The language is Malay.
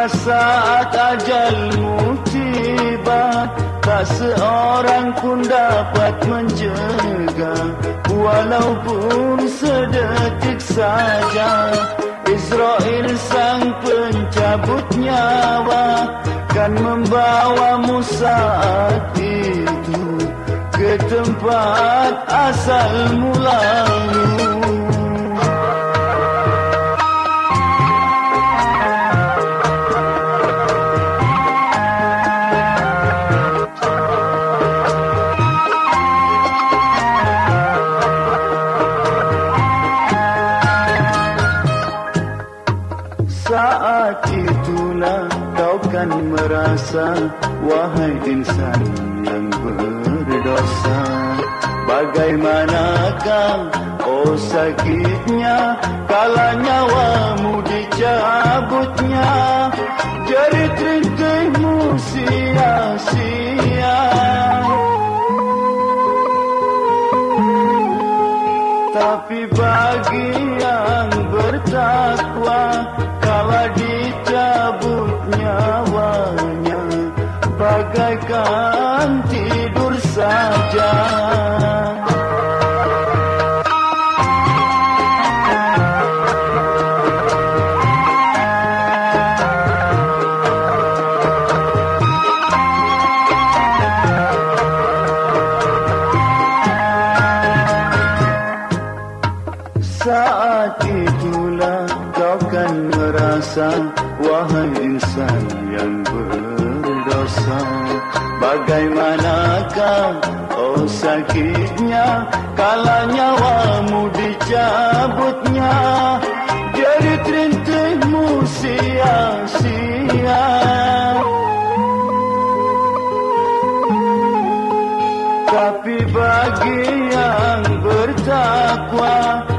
saat ajalmu tiba, tak seorang pun dapat mencegah, walaupun sedetik saja. Israel sang pencabut nyawa kan membawamu saat itu ke tempat asal mulamu. Saat itulah kau kan merasa, wahai insan yang berdosa, bagaimanakah oh sakitnya kala nyawamu dicabutnya, jerit rintihmu sia-sia. Tapi bagi yang bertakwa, kala dicabut nyawanya, bagaikan tidur saja. Saat itulah kau kan merasa, wahai insan yang berdosa, bagaimanakah oh sakitnya kala nyawamu dicabutnya, jerit rintihmu sia-sia. Tapi bagi yang bertakwa,